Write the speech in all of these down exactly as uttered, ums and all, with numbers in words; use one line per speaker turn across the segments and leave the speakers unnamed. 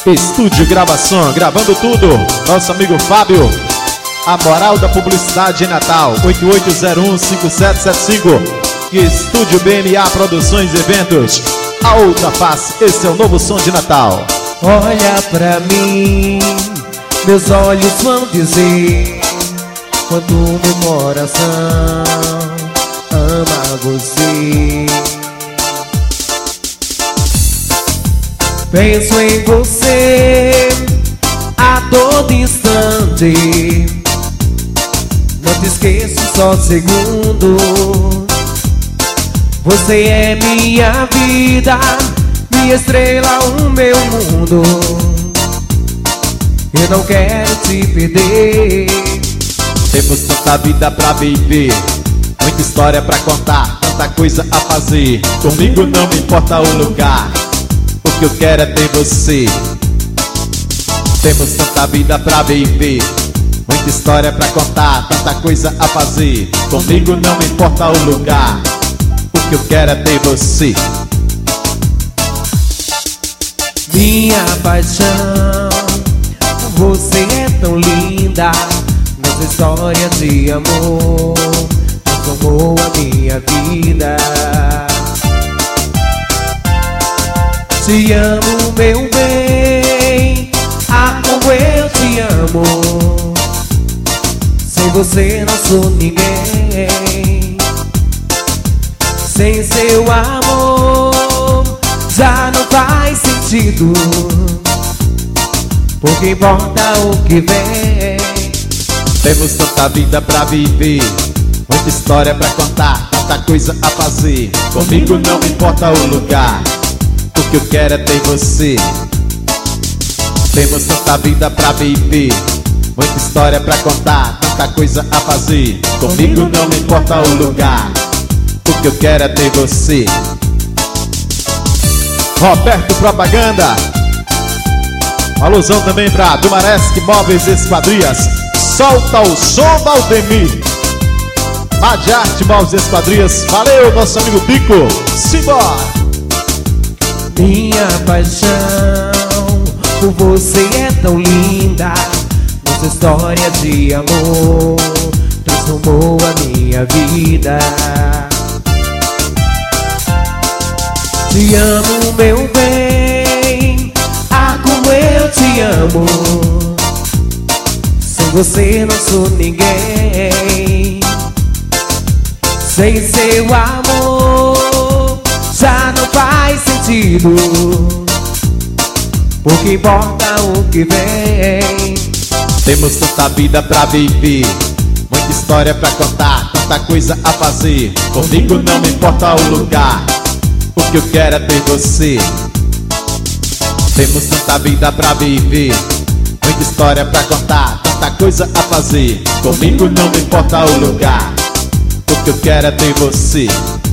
Estúdio Gravação, gravando tudo. Nosso amigo Fábio, a moral da publicidade em Natal. Oito oito zero um cinco sete sete cinco. Estúdio B M A Produções e Eventos. A outra face, esse é o novo som de Natal.
Olha pra mim, meus olhos vão dizer quanto meu coração ama você. Penso em você a todo instante, não te esqueço só segundo. Você é minha vida, minha estrela, o meu mundo. Eu não quero te perder.
Temos tanta vida pra viver, muita história pra contar, tanta coisa a fazer. Comigo não me importa o lugar, o que eu quero é ter você. Temos tanta vida pra viver, muita história pra contar, tanta coisa a fazer. Comigo não me importa o lugar, o que eu quero é ter você.
Minha paixão, você é tão linda. Nossa história de amor transformou a minha vida. Te amo, meu bem, ah, como eu te amo. Sem você não sou ninguém. Sem seu amor já não faz sentido, pouco importa o que vem.
Temos tanta vida pra viver, muita história pra contar, tanta coisa a fazer. Comigo não me importa o lugar, o que eu quero é ter você. Temos tanta vida pra viver, muita história pra contar, tanta coisa a fazer. Comigo não me importa o lugar, o que eu quero é ter você. Roberto Propaganda, alusão também pra Dumaresque Móveis e Esquadrias. Solta o som, Valdemir. Madiarte Móveis e Esquadrias. Valeu, nosso amigo Pico. Simbora.
Minha paixão por você é tão linda. Nossa história de amor transformou a minha vida. Te amo, meu bem, ah, como eu te amo. Sem você não sou ninguém. Sem seu amor já não faz sentido, pouco importa o que vem.
Temos tanta vida pra viver, muita história pra contar, tanta coisa a fazer. Comigo não me importa o lugar, o que eu quero é ter você. Temos tanta vida pra viver, muita história pra contar, tanta coisa a fazer. Comigo não me importa o lugar, o que eu quero é ter você.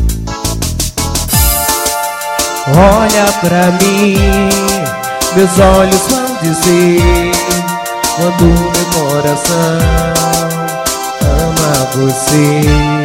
Olha pra mim, meus olhos vão dizer quando meu coração ama você.